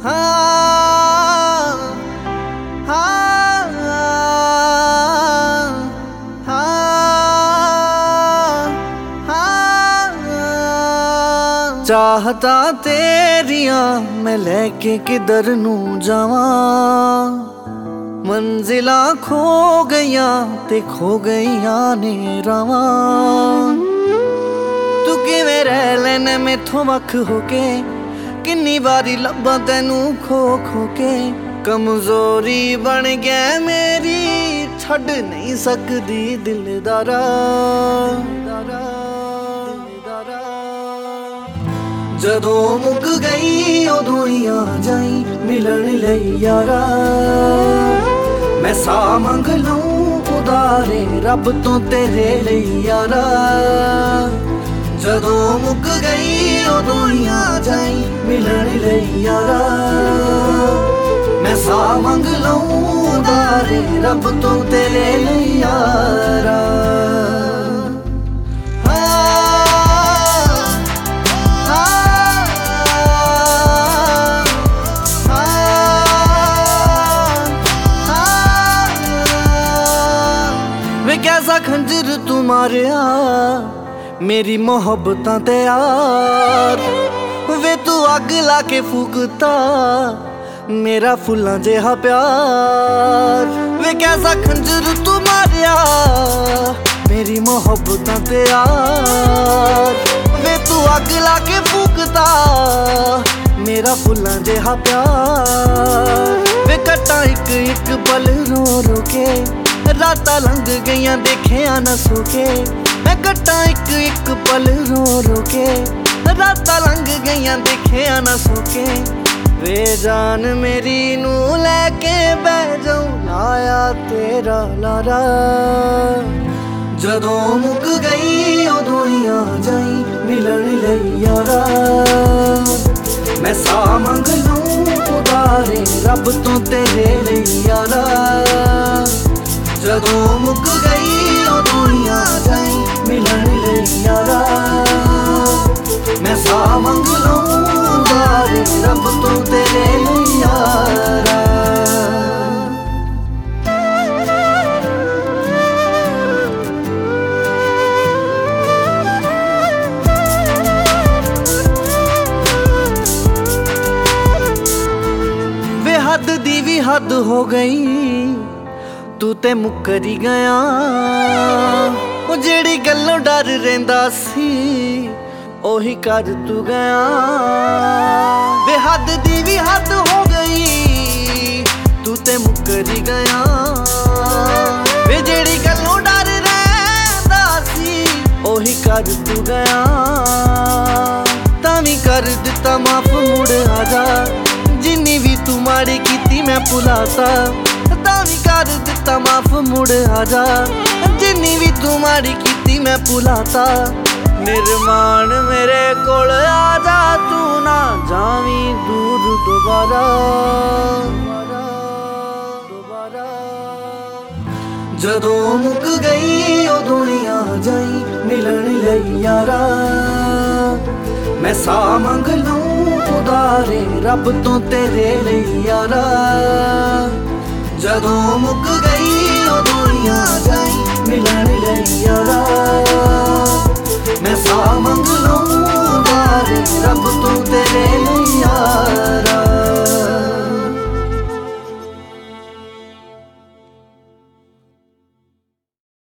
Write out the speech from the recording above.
हाँ हाँ हाँ हाँ। चाहता तेरियां मैं लेके किधर नू जावां, मंजिला खो गईया ते खो गईया ने रावां। तू किवें रह लैना मैथों वख होके, किन्नी बारी लब्बां तैनू खो खो के। कमजोरी बन गया मेरी, छड्ड नहीं सकदी दिलदारा। जदों मुक गई उदों ही आ जाई मिलन लई यारा। मैं सा मंग लूं उदारे रब तो तेरे लई यारा। जदों मुक गई उदों ही आ जाई मिलन लई यारा। मैं सा मंग लूं उदारे रब तो तेरे लई यारा। वे कैसा खंजर तू मारिया मेरी मोहब्बतां ते यार। वे तू अग ला के फूकता मेरा फुल्लां जिहा प्यार। वे कैसा खंजर तू मारिया मेरी मोहब्बतां ते यार। वे तू अग ला के फूकता मेरा फुल्लां जिहा प्यार। वे कट्टा एक एक पल रो रो के, रातां लंघ गईयां देखिया न सोके। मैं कट्टा एक एक पल रो रो के, रातां लंघ गईयां देखिया न सोके। वे जान मेरी नू लैके बह जाऊं लाया तेरा लारा। जदों मुक गई उदों ही आ जाई मिलन लई यारा। मैं सा मंग लूं उदारे रब तो तेरे लई यारा। जदों मुक गई उदों ही आ जाई मिलन लई यारा। मैं सा मंग लूं उदारे रब तो तेरे लई यारा। वे हद दी भी हद हो गई, तू ते मुकरी गया। ओ जेड़ी गल्लों डर रहिंदा सी ओही कर तू गया। वे हद दी भी हद हो गई, तू ते मुकरी गया। वे जेड़ी गल्लों डर रहिंदा सी ओही कर तू गया। तां वी कर दिता माफ मुड़ आजा, जिन्नी भी तू माड़ी कीती मैं भुलाता। भी कर दिता माफ मुड़ आजा, जिन्नी भी तू माड़ी कीती मैं भुलाता। निर्माण मेरे कोल आजा, तू ना जावी दूर दोबारा। जदों मुक गई उदों ही आ जाई मिलन लई यारा। मैं सा मंग लूं उदारे रब तो तेरे लई यारा। जदों मुक गई उदों ही आ जाई मिलन लई यारा।